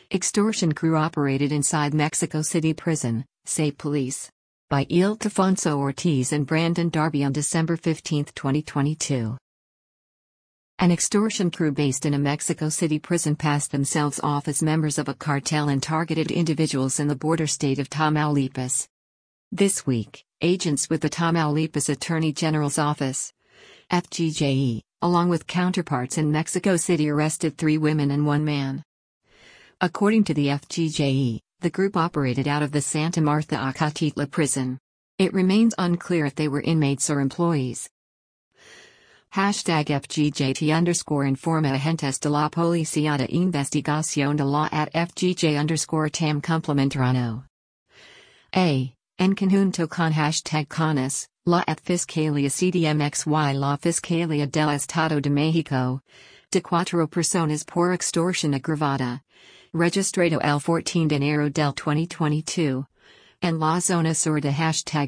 Extortion crew operated inside Mexico City prison, say police. By Ildefonso Ortiz and Brandon Darby on December 15, 2022. An extortion crew based in a Mexico City prison passed themselves off as members of a cartel and targeted individuals in the border state of Tamaulipas. This week, agents with the Tamaulipas Attorney General's Office, FGJE, along with counterparts in Mexico City, arrested 3 women and 1 man. According to the FGJE, the group operated out of the Santa Marta Acatitla prison. It remains unclear if they were inmates or employees. #FGJT_informa agentes de la Policía de Investigación de la at FGJ_TAM complementarano. En conjunto con #CONAS, la at Fiscalía CDMXY la Fiscalía del Estado de México, de 4 personas por extorsión agravada. Registrado el 14 de enero del 2022. En la zona sur de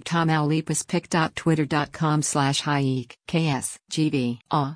#TamaulipasPic.twitter.com/hike KSGB.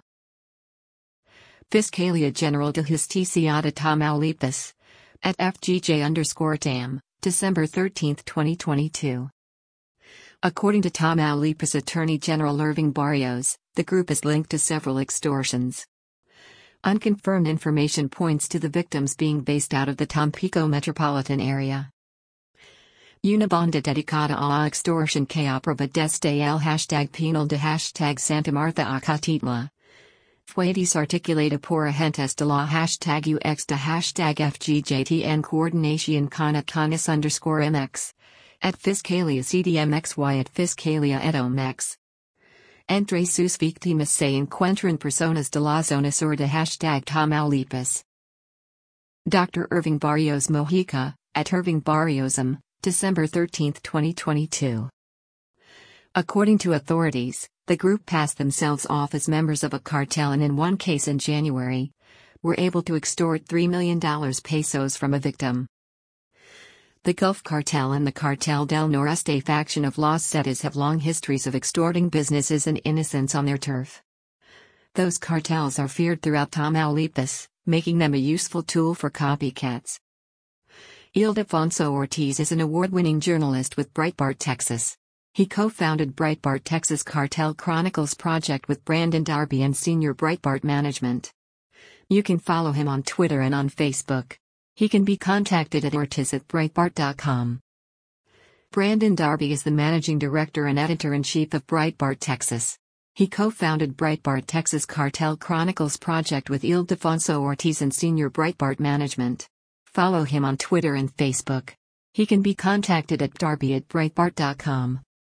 Fiscalía General de Justicia de Tamaulipas. At FGJ_TAM, December 13, 2022. According to Tamaulipas Attorney General Irving Barrios, the group is linked to several extortions. Unconfirmed information points to the victims being based out of the Tampico metropolitan area. Una banda dedicada a la extorsión que operaba desde el #penal de #Santa Marta Acatitla. Fue desarticulada por agentes de la #UX de #FGJT en coordinación con @CONAS_MX. At Fiscalía CDMXY at Fiscalía EDOMX. Entre sus víctimas se encuentran personas de la zona sur de #Tamaulipas. Dr. Irving Barrios Mojica, at Irving Barriosm, December 13, 2022. According to authorities, the group passed themselves off as members of a cartel and in one case in January, were able to extort $3 million pesos from a victim. The Gulf Cartel and the Cartel del Noreste faction of Los Zetas have long histories of extorting businesses and innocents on their turf. Those cartels are feared throughout Tamaulipas, making them a useful tool for copycats. Ildefonso Ortiz is an award-winning journalist with Breitbart Texas. He co-founded Breitbart Texas Cartel Chronicles project with Brandon Darby and Senior Breitbart Management. You can follow him on Twitter and on Facebook. He can be contacted at ortiz@breitbart.com. Brandon Darby is the managing director and editor-in-chief of Breitbart Texas. He co-founded Breitbart Texas Cartel Chronicles project with Ildefonso Ortiz and Senior Breitbart Management. Follow him on Twitter and Facebook. He can be contacted at darby@breitbart.com.